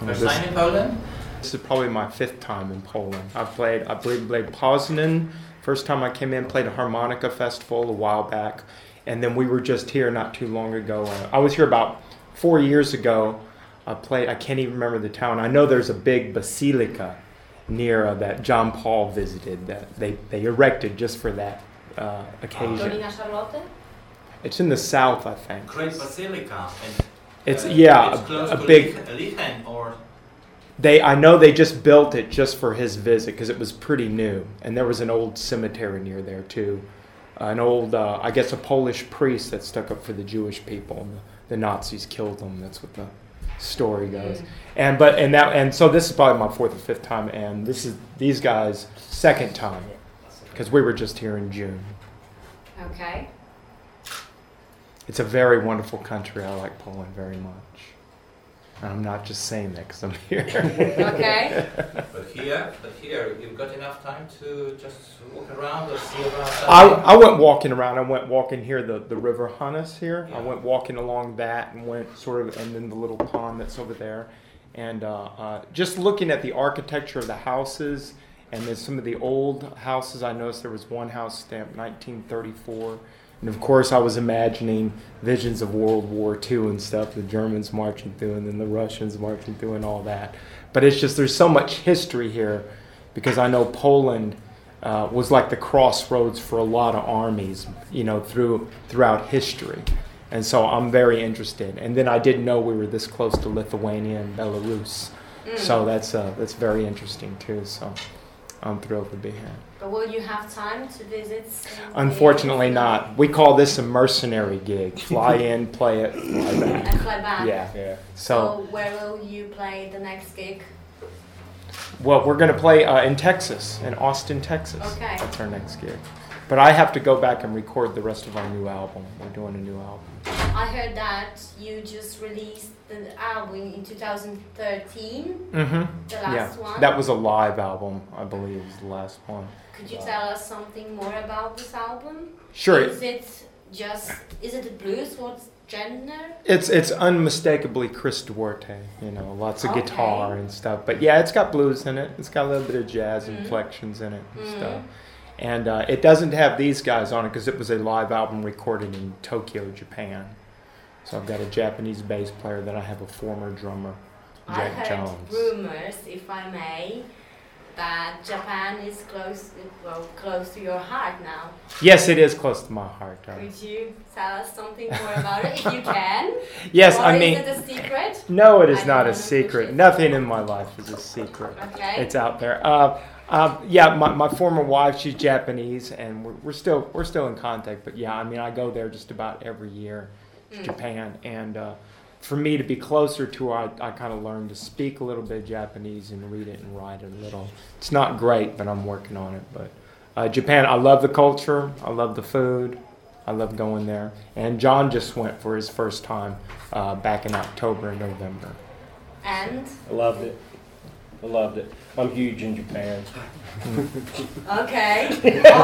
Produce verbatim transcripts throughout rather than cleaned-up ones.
First time in Poland? This is probably my fifth time in Poland. I've played, I played, played Poznan. First time I came in, played a harmonica festival a while back. And then we were just here not too long ago. Uh, I was here about four years ago. I played, I can't even remember the town. I know there's a big basilica near uh, that John Paul visited that they, they erected just for that uh, occasion. Dolina Charlotte? It's in the south, I think. Great basilica. And, it's, uh, yeah, it's close a, a to big... Lichen, or... They, I know they just built it just for his visit because it was pretty new. And there was an old cemetery near there too. Uh, an old, uh, I guess a Polish priest that stuck up for the Jewish people. And the, the Nazis killed him. That's what the story goes. Mm. And but and that and so this is probably my fourth or fifth time. And this is these guys' second time because we were just here in June. Okay. It's a very wonderful country. I like Poland very much. And I'm not just saying that because I'm here. Okay. But here, but here, you've got enough time to just walk around or see around. I, I went walking around. I went walking here, the, the River Hannes here. Yeah. I went walking along that and went sort of, and then the little pond that's over there. And uh, uh, just looking at the architecture of the houses and then some of the old houses. I noticed there was one house stamped nineteen thirty-four. And of course, I was imagining visions of World War Two and stuff, the Germans marching through and then the Russians marching through and all that. But it's just, there's so much history here because I know Poland uh, was like the crossroads for a lot of armies, you know, through throughout history. And so I'm very interested. And then I didn't know we were this close to Lithuania and Belarus. Mm. So that's uh, that's very interesting too. So I'm thrilled to be here. But will you have time to visit? Unfortunately not. We call this a mercenary gig. Fly in, play it, fly back. And fly back. Yeah. yeah. So, so where will you play the next gig? Well, we're going to play uh, in Texas, in Austin, Texas. Okay. That's our next gig. But I have to go back and record the rest of our new album. We're doing a new album. I heard that you just released the album in two thousand thirteen. Mm-hmm. The last yeah. one. That was a live album, I believe, was the last one. Could you tell us something more about this album? Sure. Is it just, is it a blues? What's genre? It's it's unmistakably Chris Duarte, you know, lots of okay. guitar and stuff. But yeah, it's got blues in it. It's got a little bit of jazz mm-hmm. inflections in it and mm-hmm. stuff. And uh, it doesn't have these guys on it because it was a live album recorded in Tokyo, Japan. So I've got a Japanese bass player, then I have a former drummer, Jack I heard Jones. rumors, if I may, that Japan is close, well, close to your heart now. Yes, it is close to my heart. Uh, Could you tell us something more about it, if you can? Yes, or I mean... is it a secret? No, it is I not a secret. Nothing in my life is a secret. Okay. It's out there. Uh, uh, yeah, my, my former wife, she's Japanese, and we're, we're still we're still in contact. But yeah, I mean, I go there just about every year to mm. Japan, and uh, for me to be closer to her, I, I kind of learned to speak a little bit of Japanese and read it and write it a little. It's not great, but I'm working on it. But uh, Japan, I love the culture. I love the food. I love going there. And John just went for his first time uh, back in October and November. And? I loved it. I loved it. I'm huge in Japan. Okay. Oh,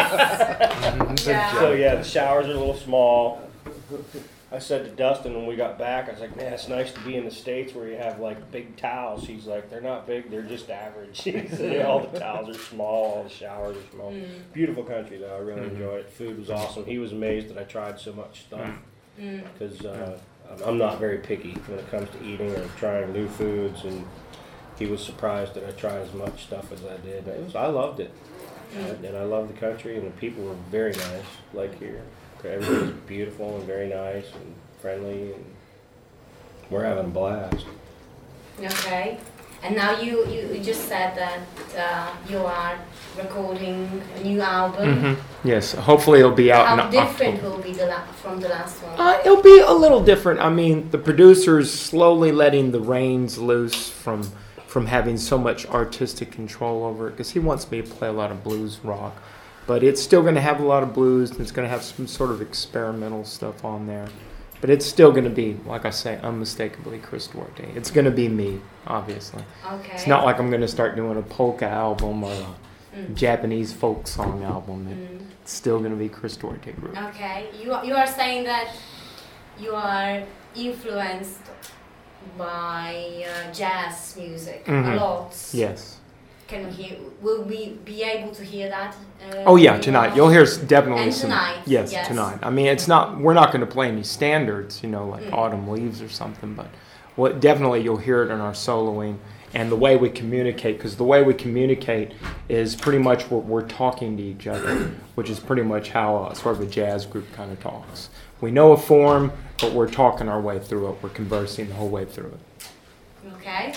yes. yeah. So, yeah, the showers are a little small. I said to Dustin when we got back, I was like, man, it's nice to be in the States where you have, like, big towels. He's like, they're not big, they're just average. He said, all the towels are small, all the showers are small. Mm. Beautiful country, though. I really mm-hmm. enjoyed it. Food was awesome. He was amazed that I tried so much stuff because mm. uh, I'm not very picky when it comes to eating or trying new foods, and he was surprised that I tried as much stuff as I did. It was, I loved it, mm. and I love the country, and the people were very nice, like here. Everybody's beautiful and very nice and friendly, and we're having a blast. Okay. And now you, you, you just said that uh, you are recording a new album. Mm-hmm. Yes, hopefully it'll be out. How in different October. will be the la- from the last one? Uh, it'll be a little different. I mean, the producer's slowly letting the reins loose from from having so much artistic control over it because he wants me to play a lot of blues rock. But it's still going to have a lot of blues, and it's going to have some sort of experimental stuff on there. But it's still going to be, like I say, unmistakably Chris Duarte. It's going to be me, obviously. Okay. It's not like I'm going to start doing a polka album or a mm. Japanese folk song album. Mm. It's still going to be Chris Duarte group. Okay. You, you are saying that you are influenced by uh, jazz music Mhm. a lot. Yes. Can we hear? Will we be able to hear that? Uh, Oh yeah, in, tonight uh, you'll hear s- definitely and some. tonight, Yes, yes. tonight. I mean, it's not. We're not going to play any standards, you know, like Mm. Autumn Leaves or something. But what definitely you'll hear it in our soloing and the way we communicate. Because the way we communicate is pretty much what we're talking to each other, which is pretty much how uh, sort of a jazz group kind of talks. We know a form, but we're talking our way through it. We're conversing the whole way through it. Okay.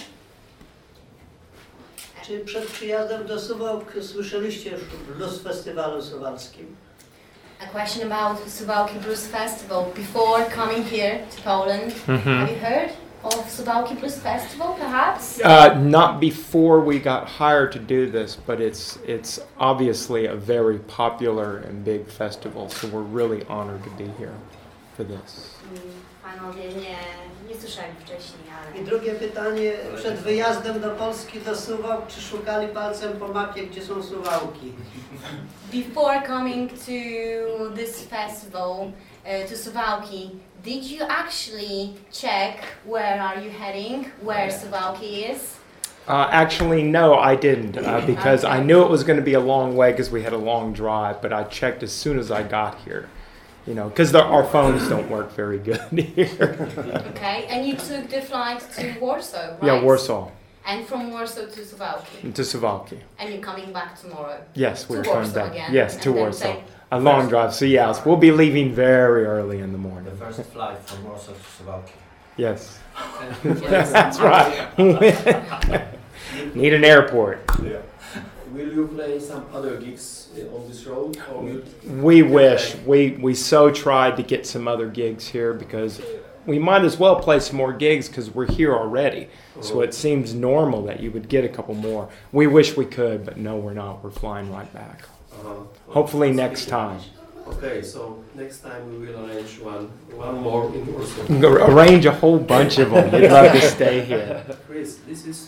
Czy przed przyjazdem do Suwałk słyszeliście już o Blues Festiwalu Suwalskim? A question about Suwałki Blues Festival. Before coming here to Poland, Mhm. have you heard of Suwałki Blues Festival, perhaps? Uh, not before we got hired to do this, but it's it's obviously a very popular and big festival, so we're really honored to be here for this. Panowie nie, nie słyszeli wcześniej, ale... I drugie pytanie, przed wyjazdem do Polski, do Suwałk, czy szukali palcem po mapie, gdzie są Suwałki? Before coming to this festival, uh, to Suwałki, did you actually check where are you heading, where Suwałki is? Uh, actually, no, I didn't, uh, because I knew it was going to be a long way because we had a long drive, but I checked as soon as I got here. You know, because our phones don't work very good here. Okay, and you took the flight to Warsaw, right? Yeah, Warsaw And from Warsaw to Suwałki. to Suwałki. And you're coming back tomorrow. Yes, To we're coming Warsaw back. again, Yes, and to then Warsaw. take- A long drive. So yes, we'll be leaving very early in the morning. The first flight from Warsaw to Suwałki. Yes, Yes. that's right. Need an airport. Yeah. Will you play some other gigs uh, on this road, or will We wish. We we so tried to get some other gigs here because we might as well play some more gigs because we're here already. So it seems normal that you would get a couple more. We wish we could, but no, we're not. We're flying right back. Uh, Hopefully next time. Okay, so next time we will arrange one, one more in Warsaw. Arrange a whole bunch of them. We'd love to stay here. Chris, this is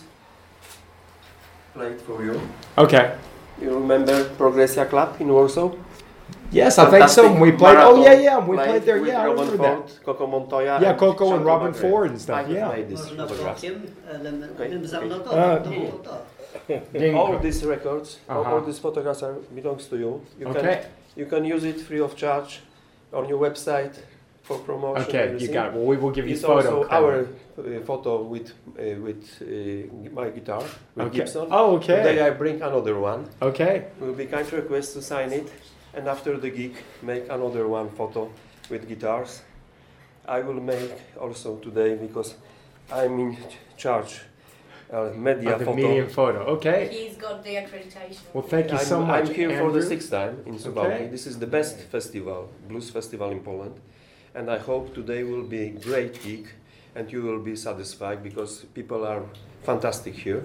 played for you. Okay. You remember Progressia Club in Warsaw? Yes, I think so. We played. Oh yeah, yeah. We played there. with Yeah, I Robin remember that. Ford, Coco Montoya. Yeah, and Coco and Shanto Robin Macrae. Ford and I stuff. have Yeah. made this Można photographs. bokiem, element, Okay. bym zamnotował, Uh, to było to. All these records, all, Uh-huh. all these photographs are, belongs to you. You Okay. can you can use it free of charge on your website for promotion. Okay, you everything. got it. Well, we will give you It's photo. also credit. our uh, photo with uh, with uh, my guitar with Okay. Gibson. Oh, Today okay. I bring another one. Okay. Will be kind request to sign it, and after the gig make another one photo with guitars. I will make also today because I'm in charge uh, media Oh, the photo. medium photo. Okay. He's got the accreditation. Well, thank you I'm, so much. I'm here for Andrew. the sixth time in Suwałki. Okay. This is the best festival, blues festival in Poland, and I hope today will be a great gig, and you will be satisfied because people are fantastic here.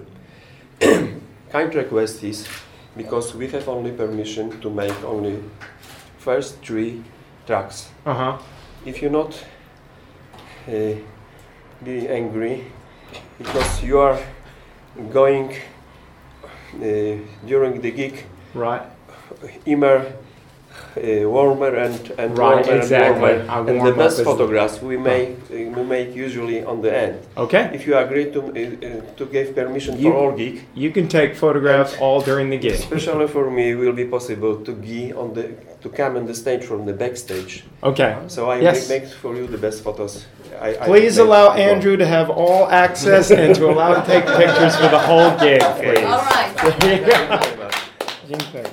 Kind request is because we have only permission to make only first three tracks. Uh huh. If you not uh, be angry because you are going uh, during the gig Right. immer uh, warmer and, and Right, warmer exactly. and warmer. I And the warm up best as- photographs we make uh, we make usually on the end. Okay. If you agree to uh, uh, to give permission You- for all gig, You can take photographs all during the gig. especially for me, will be possible to give on the to come on the stage from the backstage. Okay. So I Yes. will make for you the best photos. I, I Please made allow before. Andrew to have all access and to allow to take pictures for the whole gig, please. All right. Thank you very much. Dziękuję.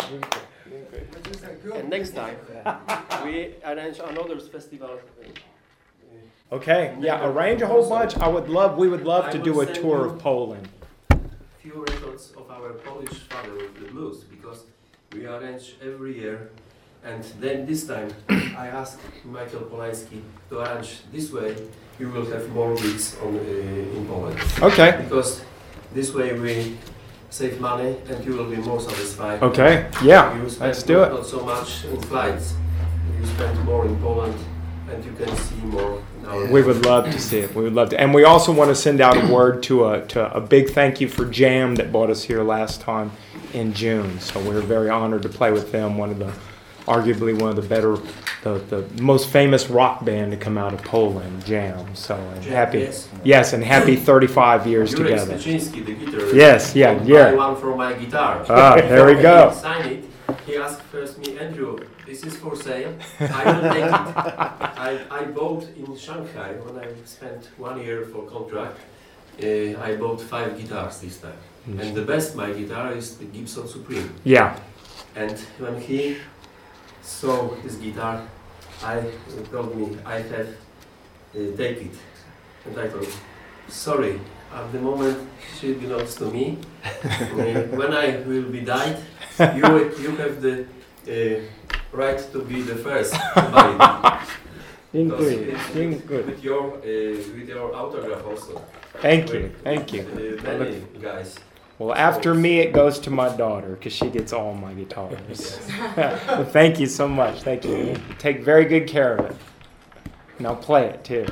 And next time we arrange another festival. Okay, yeah, arrange a whole bunch. I would love, we would love to do a tour of Poland. Few records of our Polish father of the blues because we arrange every year, and then this time I asked Michael Polański to arrange this way. You will have more gigs on uh, in Poland Okay, because this way we save money and you will be more satisfied. okay, yeah, You spend let's do not, it. not so much in flights. You spend more in Poland, and you can see more. In our We would love to see it. We would love to, and we also want to send out a word to a to a big thank you for Jam that brought us here last time in June. So we're very honored to play with them. One of the arguably one of the better, the, the most famous rock band to come out of Poland, Jam. So and Jam, happy, yes. yes, and happy thirty-five years Jurek together. Styczynski, the guitarist. Yes, yeah, buy yeah. one for my guitar. Ah, there we Before go. He signed it. He asked first me, Andrew, this is for sale. I will take it. I, I bought in Shanghai when I spent one year for contract. Uh, I bought five guitars this time, and the best my guitar is the Gibson Supreme. Yeah. And when he saw this guitar, I he told me I have uh, take it, and I told, sorry, at the moment she belongs to me. uh, when I will be died, you you have the uh, right to be the first to buy it. Because it's with, with your uh, with your autograph also. Thank you, thank you. Uh, many guys. Well, after me, it goes to my daughter because she gets all my guitars. Well, thank you so much. Thank you. You take very good care of it. And I'll play it too.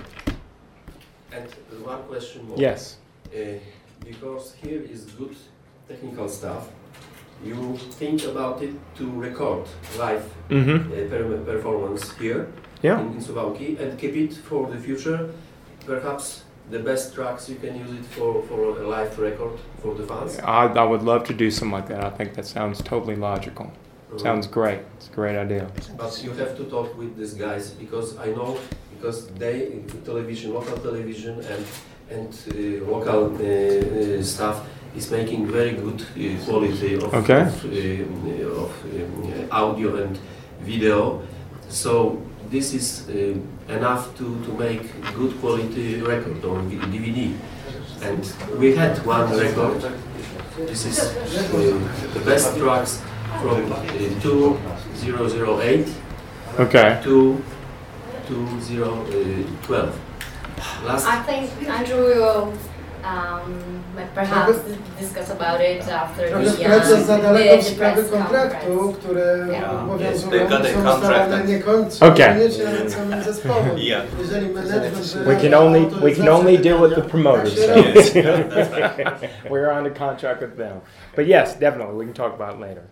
And one question more. Yes. Uh, because here is good technical stuff. You think about it to record live Mm-hmm. uh, per performance here Yeah. in, in Suwałki and keep it for the future. Perhaps the best tracks you can use it for, for a live record for the fans. I, I would love to do something like that. I think that sounds totally logical. Uh, Sounds great. It's a great idea. But you have to talk with these guys because I know because they television, local television and and uh, local uh, uh, staff is making very good uh, quality of, Okay. of, uh, of um, audio and video. So this is uh, enough to, to make good quality record on D V D. And we had one record. This is uh, the best tracks from uh, two thousand eight Okay. to two thousand twelve. Last I think Andrew will um, perhaps discuss about it after Trochę the, wkracza za um, daleko w the, the sprawy press kontraktu, conference. które Yeah. obowiązują, Yes, they've got a są contract ustalane that- nie kończą Okay. koniecznie nawet samym zespołem. Yeah. Jeżeli management We can wyraża only we can only deal with the autoryzację promoters. wydania, tak się robi. Yes, that's right. We're on a contract with them. But yes, definitely we can talk about it later.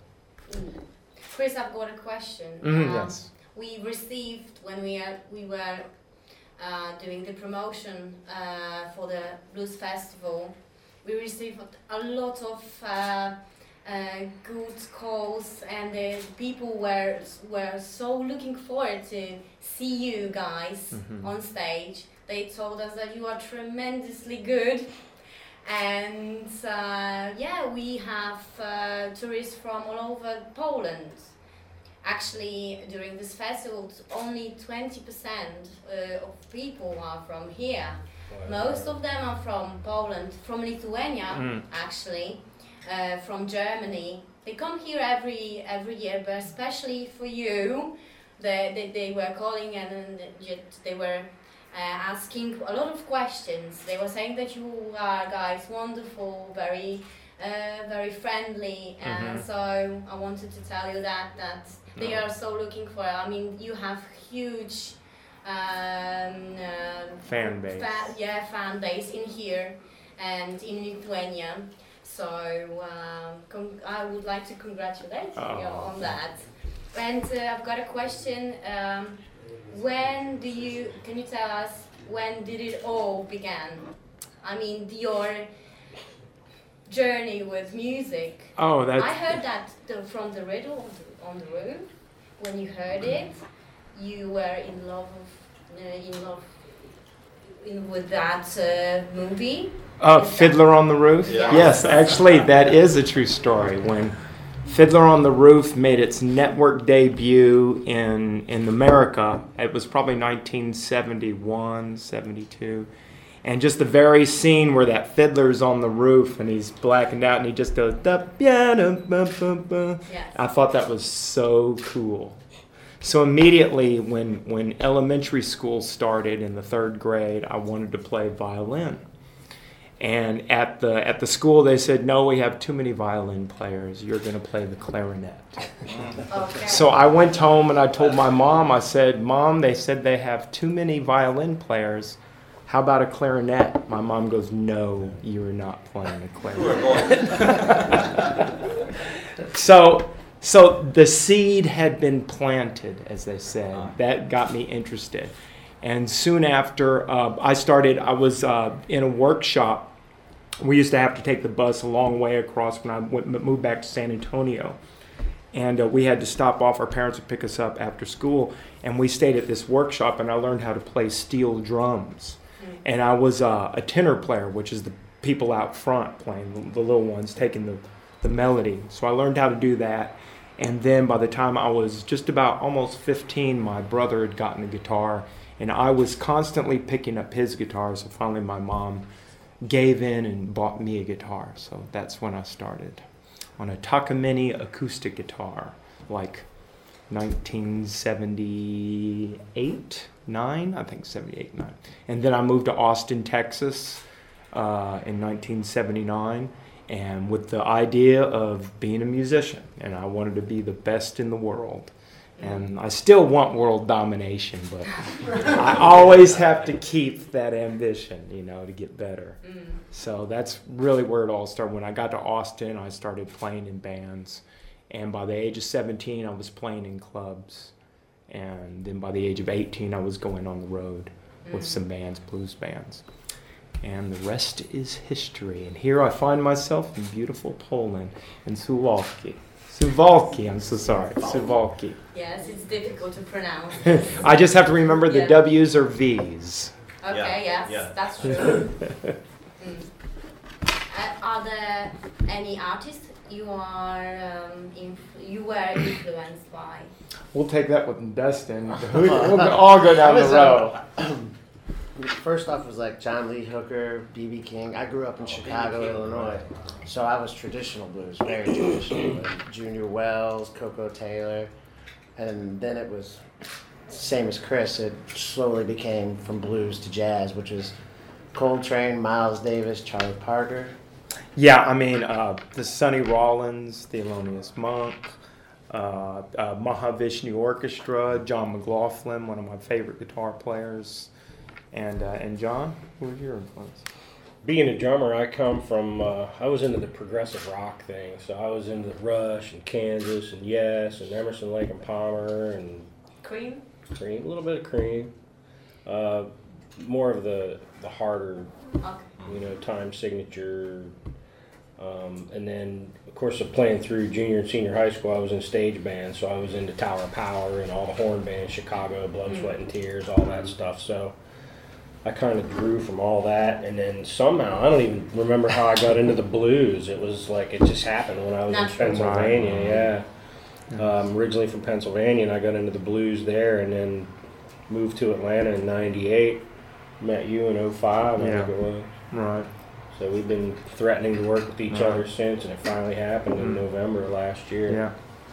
Chris, I've got a question. Mhm, Um, yes. We received when we are, we were uh, doing the promotion uh, for the Blues Festival. We received a lot of uh, uh, good calls, and the people were were so looking forward to see you guys Mhm. on stage. They told us that you are tremendously good. And uh, yeah, we have uh, tourists from all over Poland. Actually, during this festival, only twenty percent uh, of people are from here. Most of them are from Poland, from Lithuania, Mm. actually, uh, from Germany. They come here every every year, but especially for you, they, they, they were calling and, and they were uh, asking a lot of questions. They were saying that you are guys wonderful, very uh, very friendly, and Mhm. so I wanted to tell you that that they No. are so looking for. I mean, you have huge. Um, uh, Fan base. Fa- yeah, fan base in here and in Lithuania. So um, con- I would like to congratulate you Oh. on that. And uh, I've got a question. Um, when do you? Can you tell us when did it all began? I mean, your journey with music. Oh, that's I heard that the, from the riddle on the, on the roof. When you heard it, you were in love, of, uh, in love in, with that uh, movie. Uh, Is that- Fiddler on the Roof? Yeah. Yes, actually, that is a true story. When Fiddler on the Roof made its network debut in, in America, it was probably nineteen seventy-one, seventy-two. And just the very scene where that fiddler's on the roof and he's blackened out and he just goes, da, ya, da, ba, ba, ba. Yes. I thought that was so cool. So immediately when, when elementary school started in the third grade, I wanted to play violin. And at the at the school they said, no, we have too many violin players. You're going to play the clarinet. Okay. So I went home and I told my mom, I said, Mom, they said they have too many violin players. How about a clarinet? My mom goes, no, you're not playing a clarinet. So So the seed had been planted, as they said. That got me interested. And soon after, uh, I started, I was uh, in a workshop. We used to have to take the bus a long way across when I went, moved back to San Antonio. And uh, we had to stop off. Our parents would pick us up after school. And we stayed at this workshop, and I learned how to play steel drums. Mm. And I was uh, a tenor player, which is the people out front playing, the, the little ones, taking the, the melody. So I learned how to do that. And then by the time I was just about almost fifteen, my brother had gotten a guitar. And I was constantly picking up his guitar. So finally my mom gave in and bought me a guitar. So that's when I started on a Takamine acoustic guitar, like nineteen seventy-eight, nine, I think seventy-eight, nine. And then I moved to Austin, Texas uh, in nineteen seventy-nine, and with the idea of being a musician. And I wanted to be the best in the world. And I still want world domination, but I always have to keep that ambition, you know, to get better. Mm. So that's really where it all started. When I got to Austin, I started playing in bands. And by the age of seventeen, I was playing in clubs. And then by the age of eighteen, I was going on the road mm. with some bands, blues bands. And the rest is history. And here I find myself in beautiful Poland, in Suwalki. Suwalki, I'm so sorry. Suwalki. Yes, it's difficult to pronounce. I just have to remember the yeah. W's or V's. Okay, Yeah, yes, yeah. that's true. mm. uh, are there any artists you are um, inf- you were influenced by? We'll take that with Dustin. We'll all go down the row. First off was like John Lee Hooker, B B King. I grew up in Chicago, Illinois, so I was traditional blues, very traditional. Like Junior Wells, Coco Taylor, and then it was same as Chris. It slowly became from blues to jazz, which was Coltrane, Miles Davis, Charlie Parker. Yeah, I mean uh, the Sonny Rollins, Thelonious Monk, uh, uh, Mahavishnu Orchestra, John McLaughlin, one of my favorite guitar players. And uh, and John, who was your influence? Being a drummer, I come from, uh, I was into the progressive rock thing. So I was into Rush and Kansas and Yes and Emerson, Lake and Palmer and Cream? Cream, a little bit of Cream. Uh, more of the, the harder, Okay. you know, time signature. Um, and then, of course, of playing through junior and senior high school, I was in stage bands. So I was into Tower of Power and all the horn bands, Chicago, Blood, Mm. Sweat and Tears, all that stuff. So I kind of drew from all that, and then somehow, I don't even remember how I got into the blues. It was like, it just happened when I was Natural. in Pennsylvania, yeah. Um, originally from Pennsylvania, and I got into the blues there, and then moved to Atlanta in ninety-eight, met you in oh five, I Yeah. think it was. Right. So we've been threatening to work with each Right. other since, and it finally happened in Mhm. November of last year. Yeah.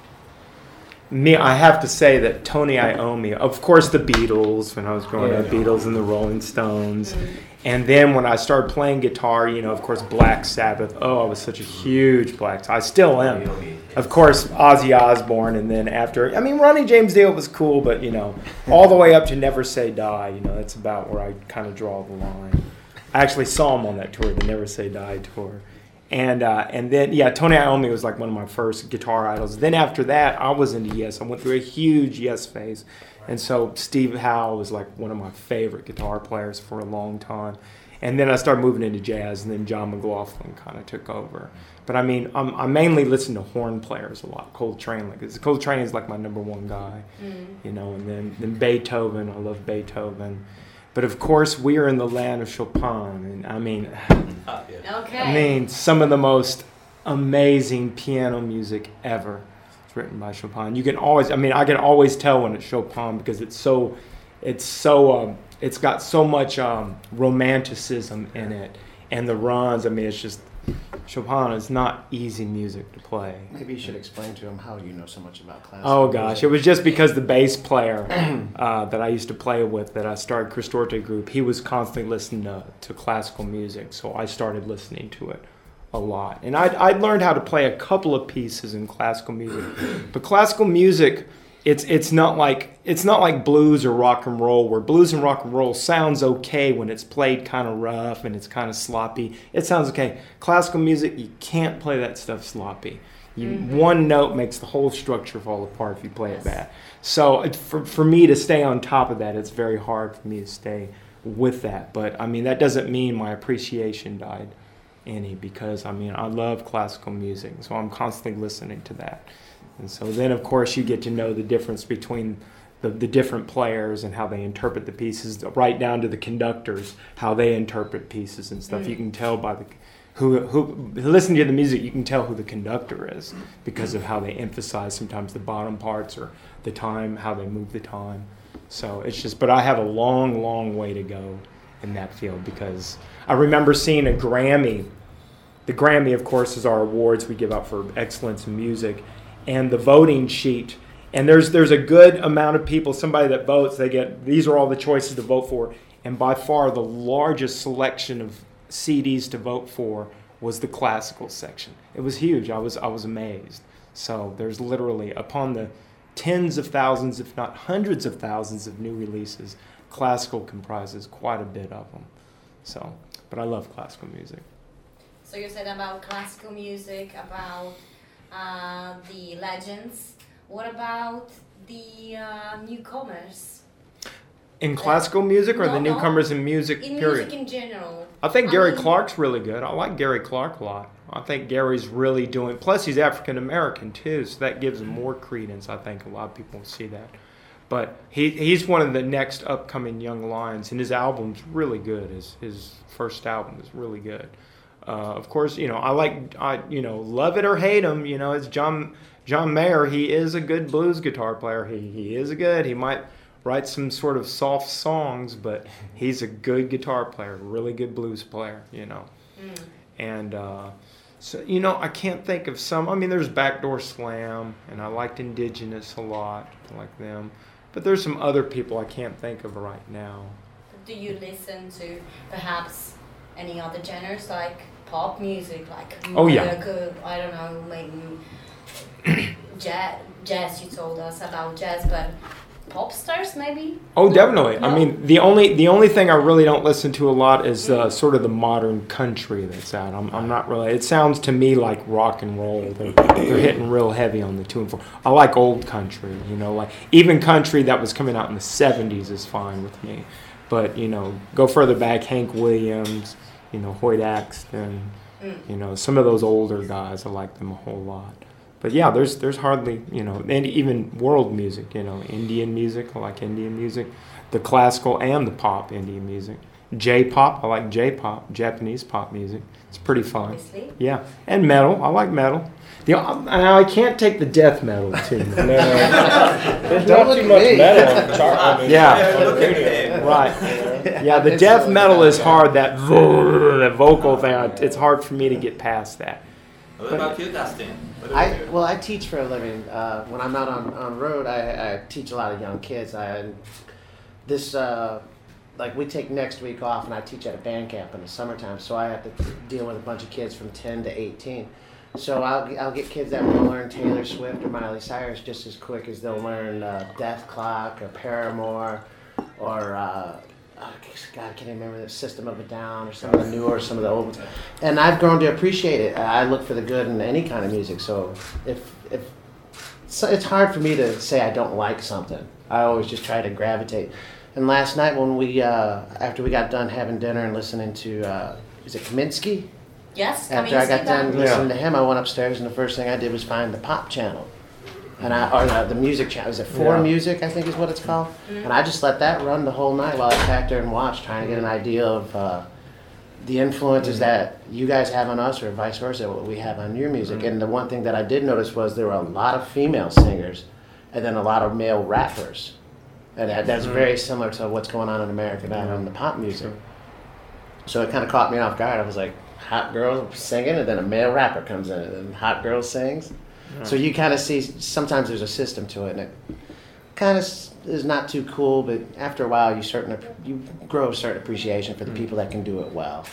Me, I have to say that Tony Iommi, of course, the Beatles, when I was growing up, Yeah. Beatles and the Rolling Stones. Mm. And then when I started playing guitar, you know, of course, Black Sabbath. Oh, I was such a huge Black I still am. Of course, Ozzy Osbourne, and then after, I mean, Ronnie James Dio was cool, but, you know, all the way up to Never Say Die, you know, that's about where I kind of draw the line. I actually saw him on that tour, the Never Say Die tour. And uh, and then, yeah, Tony Iommi was like one of my first guitar idols. Then after that, I was into Yes. I went through a huge Yes phase. And so Steve Howe was like one of my favorite guitar players for a long time. And then I started moving into jazz, and then John McLaughlin kind of took over. But I mean, I'm, I mainly listen to horn players a lot. Coltrane, like Coltrane is like my number one guy, Mm. you know. And then, then Beethoven, I love Beethoven. But of course, we are in the land of Chopin, and I mean, Ah, yeah. Okay. I mean, some of the most amazing piano music ever is written by Chopin. You can always, I mean, I can always tell when it's Chopin because it's so, it's so, um, it's got so much um, romanticism in it, and the runs. I mean, it's just Chopin is not easy music to play. Maybe you should explain to him how you know so much about classical Oh gosh, music. it was just because the bass player uh, that I used to play with, that I started Chris Dorte group, he was constantly listening to, to classical music, so I started listening to it a lot. And I'd, I'd learned how to play a couple of pieces in classical music, but classical music, it's it's not like it's not like blues or rock and roll, where blues and rock and roll sounds okay when it's played kind of rough and it's kind of sloppy. It sounds okay. Classical music, you can't play that stuff sloppy. You, Mhm. One note makes the whole structure fall apart if you play Yes. it bad. So it, for, for me to stay on top of that, it's very hard for me to stay with that. But I mean, that doesn't mean my appreciation died any, because I mean, I love classical music, so I'm constantly listening to that. And so then, of course, you get to know the difference between the, the different players and how they interpret the pieces, right down to the conductors, how they interpret pieces and stuff. Mm. You can tell by the who who listen to the music, you can tell who the conductor is because of how they emphasize sometimes the bottom parts or the time, how they move the time. So it's just, but I have a long, long way to go in that field, because I remember seeing a Grammy. The Grammy, of course, is our awards we give out for excellence in music, and the voting sheet. And there's there's a good amount of people, somebody that votes, they get, these are all the choices to vote for. And by far the largest selection of C Ds to vote for was the classical section. It was huge. I was I was amazed. So there's literally, upon the tens of thousands, if not hundreds of thousands of new releases, classical comprises quite a bit of them. So, but I love classical music. So you said about classical music, about uh, the legends. What about the uh, newcomers? In classical music, or No, the no. newcomers in music, In period? music in general. I think I Gary mean- Clark's really good. I like Gary Clark a lot. I think Gary's really doing, plus he's African American too, so that gives him more credence. I think a lot of people see that. But he he's one of the next upcoming young lions, and his album's really good. His his first album is really good. Uh, of course, you know, I like, I you know, love it or hate him, you know, it's John John Mayer. He is a good blues guitar player. He he is good. He might write some sort of soft songs, but he's a good guitar player, really good blues player, you know. Mm. And uh, so, you know, I can't think of some. I mean, there's Backdoor Slam, and I liked Indigenous a lot. I like them. But there's some other people I can't think of right now. Do you listen to perhaps any other genres like pop music, like Oh, yeah. America, I don't know, maybe jazz, jazz? You told us about jazz, but pop stars maybe? Oh, No? definitely. I No? mean, the only the only thing I really don't listen to a lot is uh, sort of the modern country that's out. I'm I'm not really. It sounds to me like rock and roll. They're, they're hitting real heavy on the two and four. I like old country. You know, like even country that was coming out in the seventies is fine with me. But you know, go further back, Hank Williams, you know, Hoyt Axton, Mm. you know, some of those older guys. I like them a whole lot. But yeah, there's there's hardly, you know, and even world music, you know, Indian music. I like Indian music, the classical and the pop Indian music. J-pop, I like J-pop, Japanese pop music. It's pretty fun. Obviously. Yeah, and metal. I like metal. The, now I can't take the death metal too. No, no. There's not look too at much me. metal on the chart. I mean, Yeah. on the radio. Right. Yeah, the death metal is hard. That that vocal thing, it's hard for me to get past that. What about you, Dustin? What do I you do? well, I teach for a living. Uh, when I'm not on on road, I, I teach a lot of young kids. I this uh, like we take next week off, and I teach at a band camp in the summertime. So I have to deal with a bunch of kids from ten to eighteen. So I'll I'll get kids that want to learn Taylor Swift or Miley Cyrus just as quick as they'll learn uh, Death Clock or Paramore or. Uh, Oh, God, I can't even remember the System of a Down or some of the newer, some of the old ones. And I've grown to appreciate it. I look for the good in any kind of music. So if if so it's hard for me to say I don't like something. I always just try to gravitate. And last night when we uh, after we got done having dinner and listening to uh, is it Kaminsky? Yes, After I got Kaminsky, done but- listening to him, I went upstairs and the first thing I did was find the pop channel. And I, or the, the music channel, is it four Yeah. music, I think is what it's called? Mm. And I just let that run the whole night while I sat there and watched, trying to get an idea of uh, the influences that you guys have on us or vice versa, what we have on your music. Mm-hmm. And the one thing that I did notice was there were a lot of female singers and then a lot of male rappers. And that, that's Mm-hmm. very similar to what's going on in America now in the pop music. So it kind of caught me off guard. I was like, hot girl singing, and then a male rapper comes in, and then hot girl sings. So you kind of see, sometimes there's a system to it, and it kind of is not too cool, but after a while you certain you grow a certain appreciation for the people that can do it well.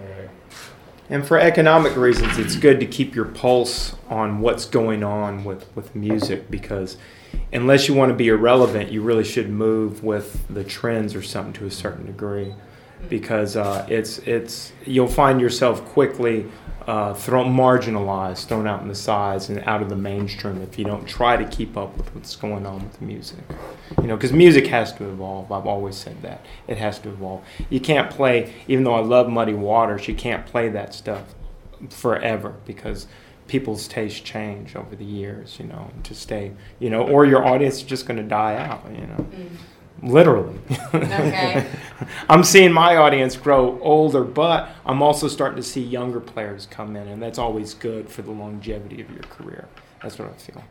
And for economic reasons, it's good to keep your pulse on what's going on with, with music, because unless you want to be irrelevant, you really should move with the trends or something to a certain degree, because uh, it's it's you'll find yourself quickly uh, thrown marginalized, thrown out in the sides and out of the mainstream if you don't try to keep up with what's going on with the music. You know, because music has to evolve. I've always said that. It has to evolve. You can't play, even though I love Muddy Waters, you can't play that stuff forever because people's tastes change over the years, you know, to stay, you know, or your audience is just going to die out, you know. Mm. Literally. Okay. I'm seeing my audience grow older, but I'm also starting to see younger players come in, and that's always good for the longevity of your career. That's what I feel.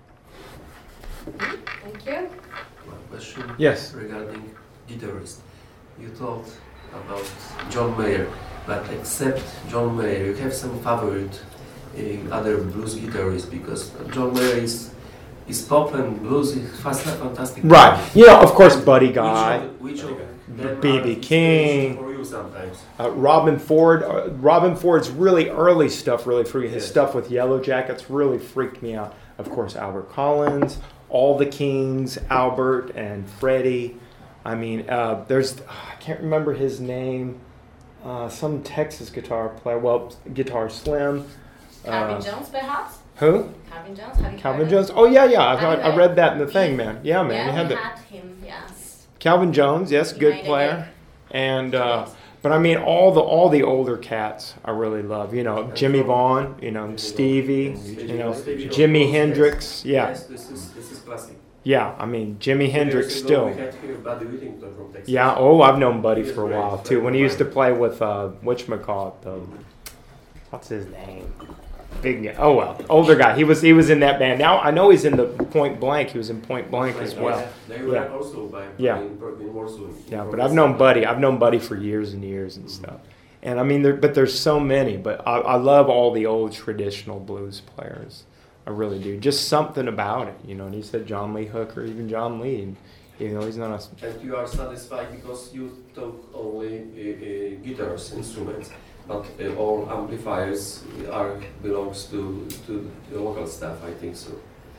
Thank you. One question Yes. regarding guitarist. You talked about John Mayer, but except John Mayer, you have some favorite uh, other blues guitarists because John Mayer is is pop and blues is fast, fantastic. Right. You know, of course, Buddy Guy, Which of, which of them B are B inspiration King, for you sometimes? uh, Robin Ford. Uh, Robin Ford's really early stuff really freaked. His Yes. stuff with Yellow Jackets really freaked me out. Of course, Albert Collins, all the Kings, Albert and Freddie. I mean, uh, there's I can't remember his name. Uh, some Texas guitar player. Well, Guitar Slim. Calvin Uh, Jones, perhaps? who? Calvin Jones? Have you Calvin heard Jones. of Oh yeah, yeah. I, Have you I, I heard? read that in the thing, man. Yeah, man. Yeah, you had we that. had him, yes. Calvin Jones, yes, He good made a player. hit. And uh, Yes. but I mean, all the all the older cats I really love. You know, Jimmy Vaughn. You know, Stevie. You know, Jimi Hendrix. Yeah, Yes, this is this is classic. yeah. I mean, Jimi Hendrix Years ago, still. We had here Buddy Whittington from Texas. Yeah. Oh, I've known Buddy He was for a great. while too. When he used to play with uh, whatchamacallit, the what's his name? Big guy. Oh well, older guy. He was he was in that band. Now I know he's in the Point Blank. He was in Point Blank as well. They were Yeah. also by Yeah. in, in Warsaw. Yeah, but I've known Buddy. I've known Buddy for years and years and stuff. And I mean, there, but there's so many. But I, I love all the old traditional blues players. I really do. Just something about it, you know. And he said John Lee Hooker, even John Lee, and, you know, he's not a. And you are satisfied because you took only uh, uh, guitars, instruments, but uh, all amplifiers are belongs to to the local staff. I think so.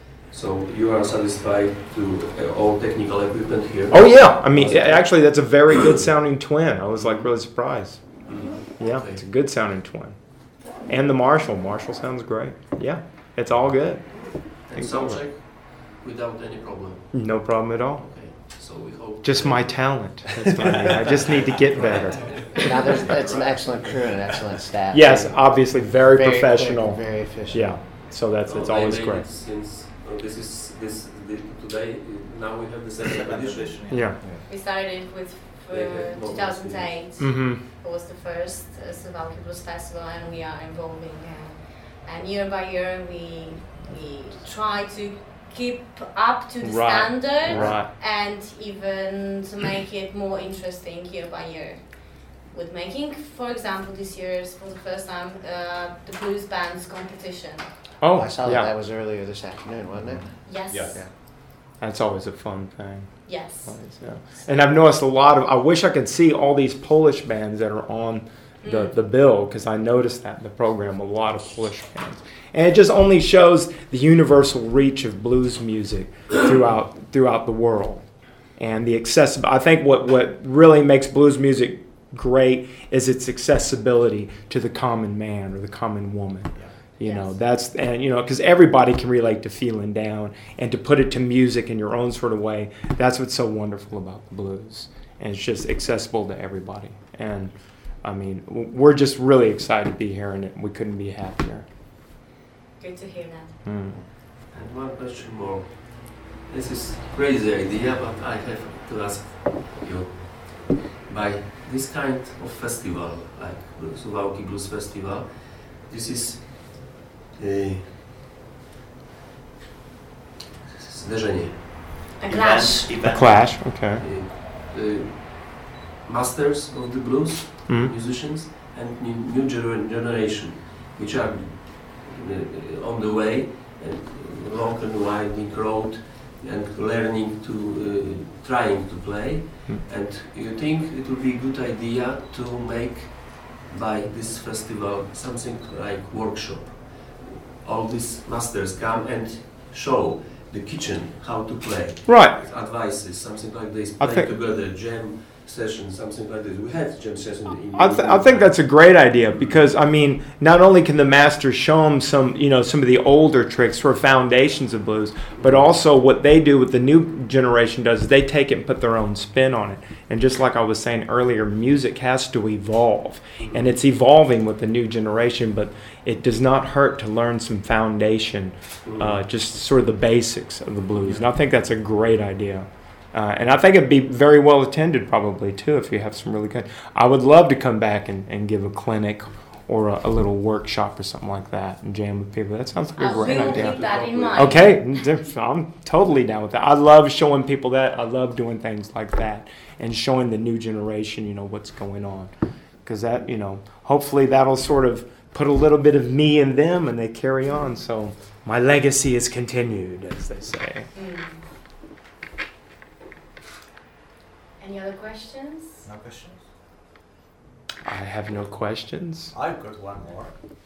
So you are satisfied to uh, all technical equipment here. Oh yeah, I mean, actually, that's a very good sounding twin. I was like really surprised. Mhm. Yeah, Okay. it's a good sounding twin. And the Marshall, Marshall sounds great. Yeah, it's all good. And sound check without any problem. No problem at all. Okay. So we hope. Just my talent. That's what I mean. I just need to get better. Now, there's, it's an excellent crew and an excellent staff. Yes, too. obviously very, Very professional. quick and very efficient. Yeah, so that's So it's they always made great. it Since uh, this is this the, today, uh, now we have the second edition. Yeah. We started it with uh, Yeah, yeah, no, two thousand eight. Mm-hmm. It was the first uh, Suwałki Blues Festival, and we are evolving. Uh, and year by year, we we try to keep up to the Right, standard, right. and even to make it more interesting year by year. With making, for example, this year for the first time uh, the blues bands competition. Oh, I saw that yeah. that was earlier this afternoon, wasn't it? Yes. Yeah. That's always a fun thing. Yes. Always, yeah. And I've noticed a lot of. I wish I could see all these Polish bands that are on the, Mm. the bill because I noticed that in the program a lot of Polish bands, and it just only shows the universal reach of blues music throughout throughout the world, and the accessible. I think what what really makes blues music great is its accessibility to the common man or the common woman. You know, Yes. that's, and you know, because everybody can relate to feeling down, and to put it to music in your own sort of way, that's what's so wonderful about the blues. And it's just accessible to everybody. And I mean, w- we're just really excited to be here, and we couldn't be happier. Good to hear that. Mm. And one question more. This is crazy idea, but I have to ask you. By this kind of festival, like the Suwałki Blues Festival, this is uh, zderzenie. A clash. A clash, okay. Uh, the masters of the blues, Mm. musicians, and new, new gener- generation, which are uh, on the way, and long and winding road, and learning to, uh, trying to play. Mm. And you think it would be a good idea to make by this festival something like workshop. All these masters come and show the kitchen how to play. Right. Advices, something like this. I Play think- together, jam session, something like this. We had jam session in. I, th- I think that's a great idea because I mean, not only can the masters show them some, you know, some of the older tricks or foundations of blues, but also what they do with the new generation does is they take it and put their own spin on it. And just like I was saying earlier, music has to evolve, and it's evolving with the new generation. But it does not hurt to learn some foundation, uh, just sort of the basics of the blues. And I think that's a great idea. Uh, and I think it'd be very well attended probably too if you have some really good. I would love to come back and, and give a clinic or a, a little workshop or something like that and jam with people. That sounds like a I great will idea. keep that in mind. Okay, I'm totally down with that. I love showing people that. I love doing things like that and showing the new generation, you know, what's going on. Because that, you know, hopefully that'll sort of put a little bit of me in them and they carry on. So my legacy is continued, as they say. Mm. Any other questions? No questions? I have no questions. I've got one more.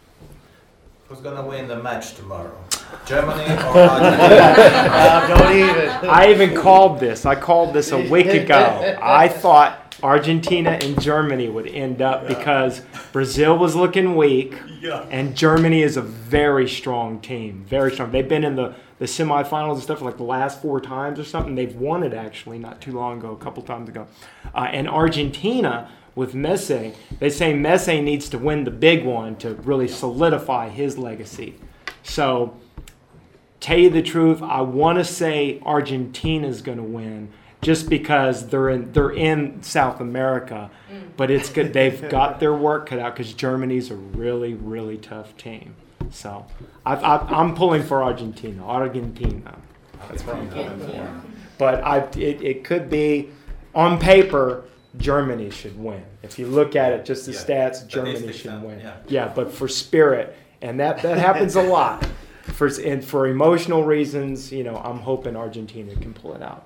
Who's gonna win the match tomorrow? Germany or Argentina? Uh, don't even. I even called this. I called this a week ago. I thought Argentina and Germany would end up because Brazil was looking weak, Yeah. and Germany is a very strong team. Very strong. They've been in the, the semifinals and stuff for like the last four times or something. They've won it actually not too long ago, a couple times ago. Uh, and Argentina with Messi, they say Messi needs to win the big one to really solidify his legacy. So, tell you the truth, I want to say Argentina's going to win just because they're in they're in South America, Mm. but it's good. They've got their work cut out because Germany's a really really tough team. So, I, I, I'm pulling for Argentina. Argentina. That's what I'm pulling for. But I it, it could be on paper. Germany should win. If you look at it, just the Yeah. stats, Germany Statistics, should uh, win. yeah. Yeah, but for spirit, and that, that happens a lot. For and for emotional reasons, you know, I'm hoping Argentina can pull it out.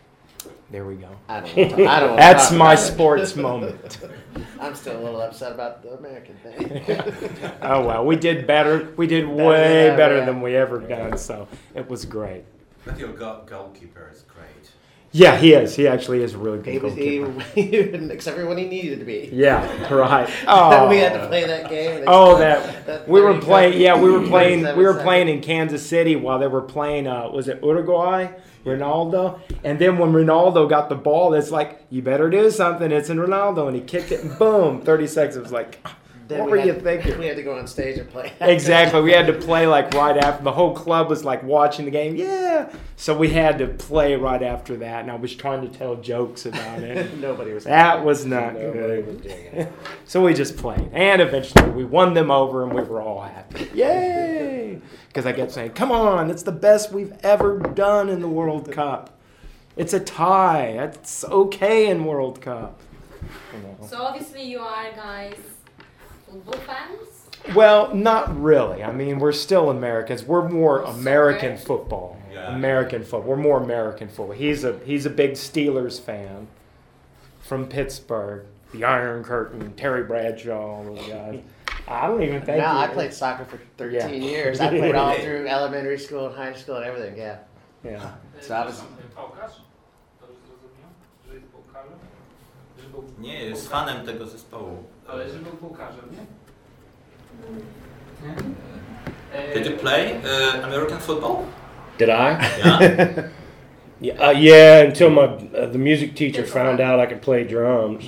There we go. I don't. Want to, I don't. wanna That's talk my about it. sports moment. I'm still a little upset about the American thing. Oh well, we did better. We did Better way than better ever. than we ever done. So it was great. But your goal- goalkeeper is great. Yeah, he is. He actually is a really good He was, he, goalkeeper. except for when he needed to be. Yeah, right. Oh, we had to play that game. and they Oh, scored that that we were thirty playing. Yeah, we were playing. thirty-seven We were seconds. playing in Kansas City while they were playing. Uh, was it Uruguay? Ronaldo. And then when Ronaldo got the ball, it's like you better do something. It's in Ronaldo, and he kicked it, and boom, thirty seconds. It was like, Then what we were had- you thinking? We had to go on stage and play. Exactly. We had to play like right after. The whole club was like watching the game. Yeah. So we had to play right after that, and I was trying to tell jokes about it. Nobody was. That was not Nobody good. was digging it. So we just played. And eventually we won them over and we were all happy. Yay! Because I kept saying, come on, it's the best we've ever done in the World Cup. It's a tie. That's okay in World Cup. You know. So obviously you are guys football fans. Well, not really. I mean, we're still Americans. We're more American football. Yeah. American football. We're more American football. He's a he's a big Steelers fan from Pittsburgh. The Iron Curtain, Terry Bradshaw, all those guys. I don't even think. No, he- I played soccer for thirteen Yeah. years. I played all through elementary school and high school and everything. Yeah. Yeah. So I was. Piłkarz? Dobrze zrozumiałem? Że jest piłkarzem? Że był Nie, jest fanem tego zespołu. Ale że był piłkarzem, nie? Nie? Did you play uh, American football? Did I? Yeah. Yeah, uh, yeah. Until my uh, the music teacher found out I could play drums.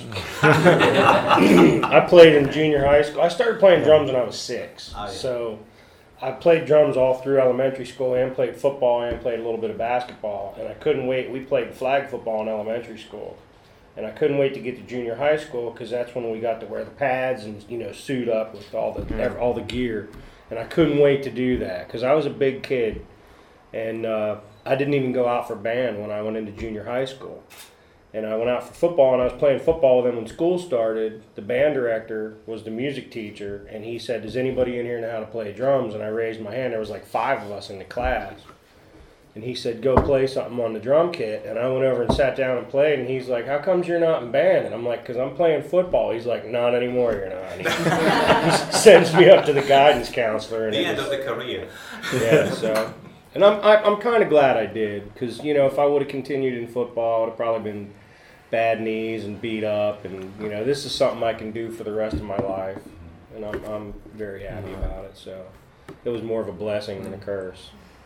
I played in junior high school. I started playing drums when I was six. Oh, yeah. So I played drums all through elementary school and played football and played a little bit of basketball. And I couldn't wait. We played flag football in elementary school. And I couldn't wait to get to junior high school because that's when we got to wear the pads and, you know, suit up with all the ev- all the gear. And I couldn't wait to do that because I was a big kid. And uh, I didn't even go out for band when I went into junior high school. And I went out for football, and I was playing football with them when school started. The band director was the music teacher, and he said, does anybody in here know how to play drums? And I raised my hand. There was like five of us in the class. And he said, go play something on the drum kit. And I went over and sat down and played, and he's like, how comes you're not in band? And I'm like, because I'm playing football. He's like, not anymore, you're not. And he sends me up to the guidance counselor. And The it end was- of the career. yeah, so, and I'm I, I'm kind of glad I did because you know if I would have continued in football, I would have probably been bad knees and beat up, and you know, this is something I can do for the rest of my life, and I'm I'm very happy about it. So it was more of a blessing than a curse.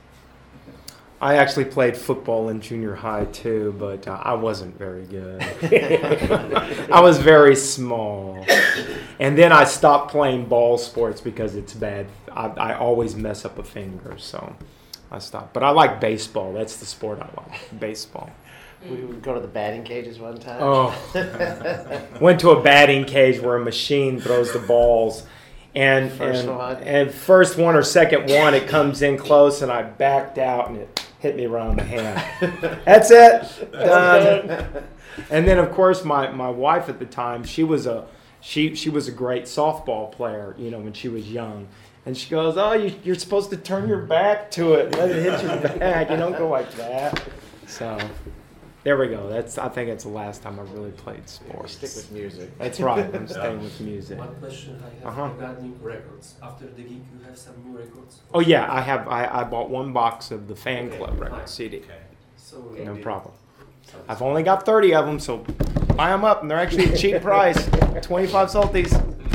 I actually played football in junior high too, but uh, I wasn't very good. I was very small. And then I stopped playing ball sports because it's bad. I, I always mess up a finger, so I stopped. But I like baseball. That's the sport I like, baseball. We would go to the batting cages one time. Oh, went to a batting cage where a machine throws the balls. And First and, one. and first one or second one, it comes in close, and I backed out, and it hit me around the hand. That's it. Done. And then, of course, my, my wife at the time, she was a she she was a great softball player, you know, when she was young. And she goes, "Oh, you, you're supposed to turn your back to it, and let it hit your back. You don't go like that." So. There we go. That's. I think it's the last time I really played sports. Stick with music. That's right. I'm staying with music. One question I have Uh-huh. regarding records. After the gig, you have some new records? Oh yeah, I have. I, I bought one box of the Fan Okay, Club record fine. C D. So No maybe- problem. I've only got thirty of them, so buy them up, and they're actually a cheap price, twenty-five salties.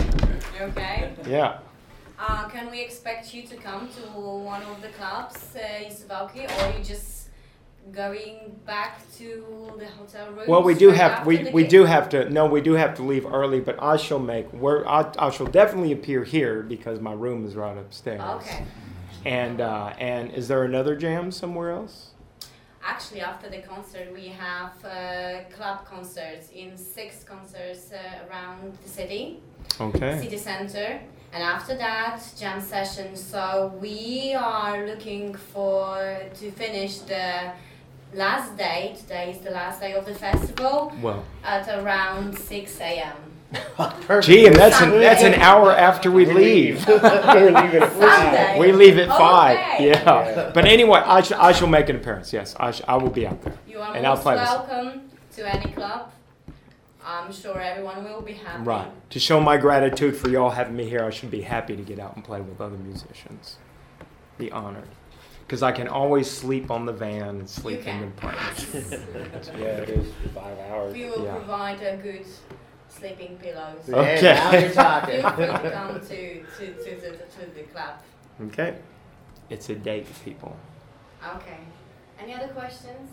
Okay. Yeah. Uh, can we expect you to come to one of the clubs uh, in Suwałki, or you just going back to the hotel room? Well, we do straight have after we, the we gig? do have to no we do have to leave early, but I shall make where I, I shall definitely appear here because my room is right upstairs. Okay. And uh, and is there another jam somewhere else? Actually, after the concert, we have uh, club concerts in six concerts uh, around the city, Okay. city center, and after that, jam session. So we are looking for to finish the last day. Today is the last day of the festival Well, at around six a.m. gee, and that's an that's an hour after we leave. We're leaving at Sunday. We leave at five. Okay. Yeah. Yeah. But anyway, I, sh- I shall make an appearance. Yes, I, sh- I will be out there. You are And I'll most play with- welcome to any club. I'm sure everyone will be happy. Right. To show my gratitude for y'all having me here, I should be happy to get out and play with other musicians. Be honored. Because I can always sleep on the van and sleep in the apartment. Yeah, it is five hours. We will Yeah. provide a good sleeping pillows. Yeah, Okay. now you're talking. Feel free to come to, to, to, the, to the club. Okay. It's a date, people. Okay. Any other questions?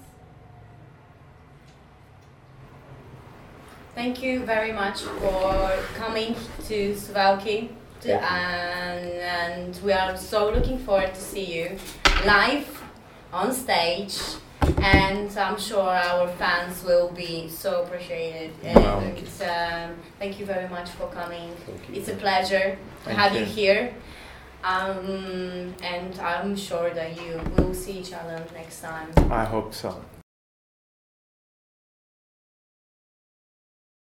Thank you very much for coming to Suwałki. To, and, and we are so looking forward to see you live on stage. And I'm sure our fans will be so appreciated. Wow. And um, thank you very much for coming. Thank you. It's a pleasure to Thank have you, you. here. Um, and I'm sure that you will see each other next time. I hope so.